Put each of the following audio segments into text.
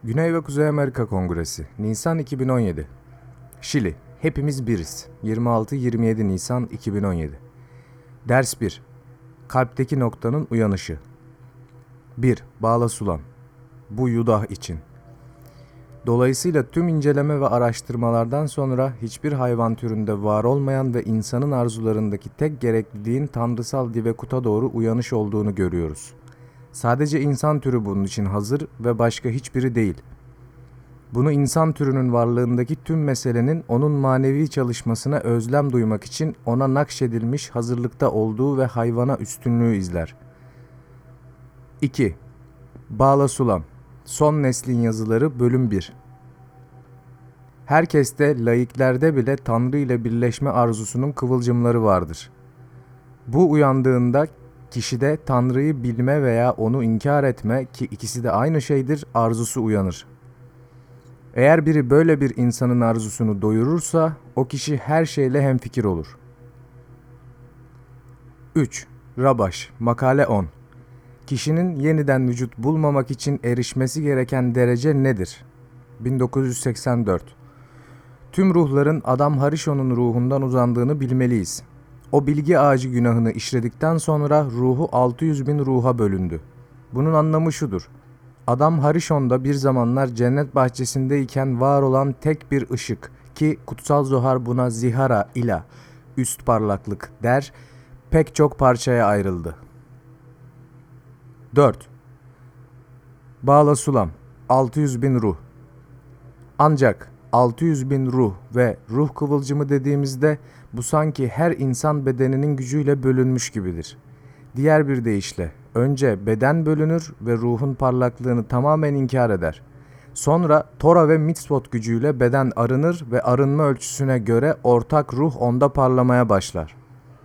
Güney ve Kuzey Amerika Kongresi, Nisan 2017. Şili, hepimiz biriz. 26-27 Nisan 2017. Ders 1. Kalpteki noktanın uyanışı. 1. Bağla sulam. Bu Yudah için. Dolayısıyla tüm inceleme ve araştırmalardan sonra hiçbir hayvan türünde var olmayan ve insanın arzularındaki tek gerekliliğin tanrısal Divekut'a doğru uyanış olduğunu görüyoruz. Sadece insan türü bunun için hazır ve başka hiçbiri değil. Bunu insan türünün varlığındaki tüm meselenin onun manevi çalışmasına özlem duymak için ona nakşedilmiş hazırlıkta olduğu ve hayvana üstünlüğü izler. 2. Bağla sulam. Son neslin yazıları bölüm 1. Herkeste, laiklerde bile Tanrı ile birleşme arzusunun kıvılcımları vardır. Bu uyandığında kişide Tanrı'yı bilme veya onu inkar etme, ki ikisi de aynı şeydir, arzusu uyanır. Eğer biri böyle bir insanın arzusunu doyurursa, o kişi her şeyle hemfikir olur. 3. Rabaş, makale 10. Kişinin yeniden vücut bulmamak için erişmesi gereken derece nedir? 1984. Tüm ruhların Adam Harishon'un ruhundan uzandığını bilmeliyiz. O bilgi ağacı günahını işledikten sonra ruhu 600 bin ruha bölündü. Bunun anlamı şudur. Adam Harishon'da bir zamanlar cennet bahçesindeyken var olan tek bir ışık, ki Kutsal Zohar buna zihara ila, üst parlaklık der, pek çok parçaya ayrıldı. 4. Bağla sulam, 600 bin ruh. Ancak 600 bin ruh ve ruh kıvılcımı dediğimizde bu sanki her insan bedeninin gücüyle bölünmüş gibidir. Diğer bir deyişle, önce beden bölünür ve ruhun parlaklığını tamamen inkar eder. Sonra Tora ve mitzvot gücüyle beden arınır ve arınma ölçüsüne göre ortak ruh onda parlamaya başlar.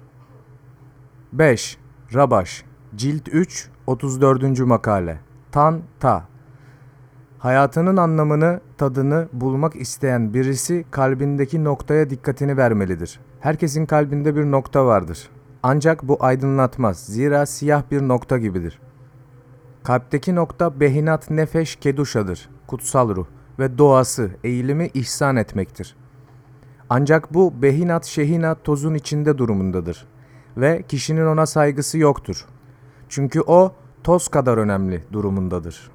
5. Rabaş, Cilt 3, 34. makale. Ta. Hayatının anlamını, tadını bulmak isteyen birisi kalbindeki noktaya dikkatini vermelidir. Herkesin kalbinde bir nokta vardır. Ancak bu aydınlatmaz, zira siyah bir nokta gibidir. Kalpteki nokta Behinat Nefeş Keduşa'dır, kutsal ruh ve doğası, eğilimi ihsan etmektir. Ancak bu Behinat Şehinat tozun içinde durumundadır ve kişinin ona saygısı yoktur. Çünkü o toz kadar önemli durumundadır.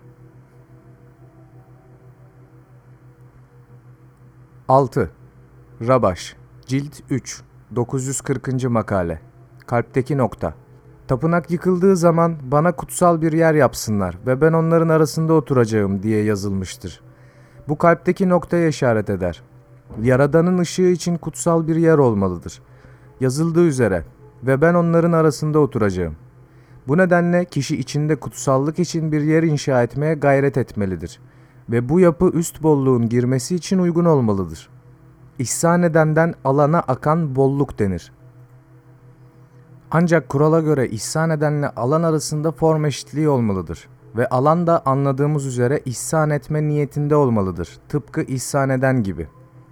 6. Rabaş, Cilt 3, 940. makale. Kalpteki nokta. Tapınak yıkıldığı zaman bana kutsal bir yer yapsınlar ve ben onların arasında oturacağım diye yazılmıştır. Bu kalpteki noktaya işaret eder. Yaradanın ışığı için kutsal bir yer olmalıdır. Yazıldığı üzere ve ben onların arasında oturacağım. Bu nedenle kişi içinde kutsallık için bir yer inşa etmeye gayret etmelidir. Ve bu yapı üst bolluğun girmesi için uygun olmalıdır. İhsan edenden alana akan bolluk denir. Ancak kurala göre ihsan edenle alan arasında form eşitliği olmalıdır. Ve alan da anladığımız üzere ihsan etme niyetinde olmalıdır. Tıpkı ihsan eden gibi.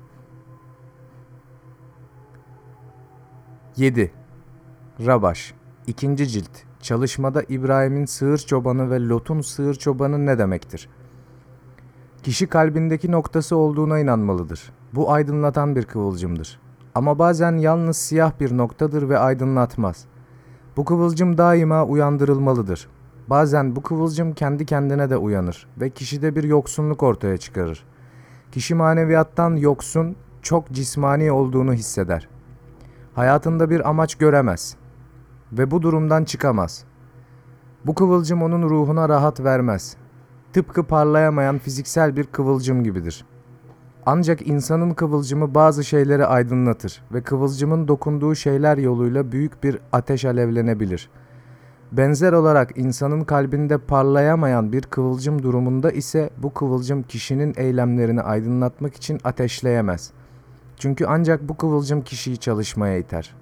7. Rabaş, 2. cilt. Çalışmada İbrahim'in sığır çobanı ve Lot'un sığır çobanı ne demektir? Kişi kalbindeki noktası olduğuna inanmalıdır. Bu aydınlatan bir kıvılcımdır. Ama bazen yalnız siyah bir noktadır ve aydınlatmaz. Bu kıvılcım daima uyandırılmalıdır. Bazen bu kıvılcım kendi kendine de uyanır ve kişide bir yoksunluk ortaya çıkarır. Kişi maneviyattan yoksun, çok cismani olduğunu hisseder. Hayatında bir amaç göremez ve bu durumdan çıkamaz. Bu kıvılcım onun ruhuna rahat vermez. Tıpkı parlayamayan fiziksel bir kıvılcım gibidir. Ancak insanın kıvılcımı bazı şeyleri aydınlatır ve kıvılcımın dokunduğu şeyler yoluyla büyük bir ateş alevlenebilir. Benzer olarak insanın kalbinde parlayamayan bir kıvılcım durumunda ise bu kıvılcım kişinin eylemlerini aydınlatmak için ateşleyemez. Çünkü ancak bu kıvılcım kişiyi çalışmaya iter.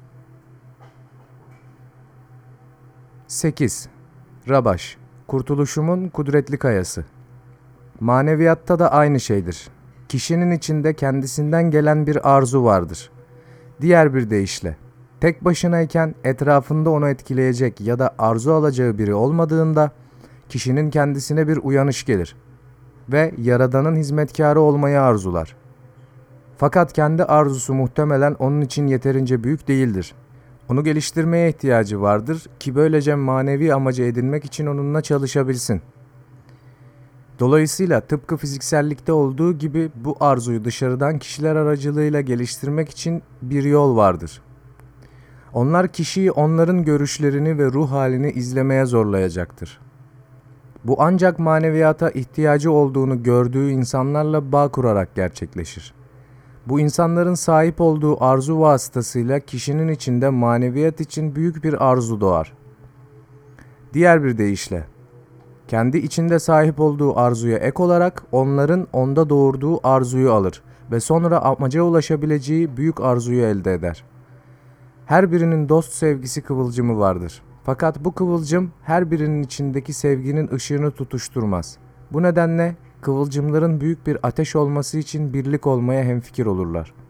8. Rabaş, Kurtuluşumun kudretli kayası. Maneviyatta da aynı şeydir. Kişinin içinde kendisinden gelen bir arzu vardır. Diğer bir deyişle, tek başınayken etrafında onu etkileyecek ya da arzu alacağı biri olmadığında kişinin kendisine bir uyanış gelir. ve Yaradan'ın hizmetkarı olmayı arzular. Fakat kendi arzusu muhtemelen onun için yeterince büyük değildir. Onu geliştirmeye ihtiyacı vardır ki böylece manevi amacı edinmek için onunla çalışabilsin. Dolayısıyla tıpkı fiziksellikte olduğu gibi bu arzuyu dışarıdan kişiler aracılığıyla geliştirmek için bir yol vardır. Onlar kişiyi onların görüşlerini ve ruh halini izlemeye zorlayacaktır. Bu ancak maneviyata ihtiyacı olduğunu gördüğü insanlarla bağ kurarak gerçekleşir. Bu insanların sahip olduğu arzu vasıtasıyla kişinin içinde maneviyat için büyük bir arzu doğar. Diğer bir deyişle, kendi içinde sahip olduğu arzuya ek olarak onların onda doğurduğu arzuyu alır ve sonra amaca ulaşabileceği büyük arzuyu elde eder. Her birinin dost sevgisi kıvılcımı vardır. Fakat bu kıvılcım her birinin içindeki sevginin ışığını tutuşturmaz. Bu nedenle kıvılcımların büyük bir ateş olması için birlik olmaya hemfikir olurlar.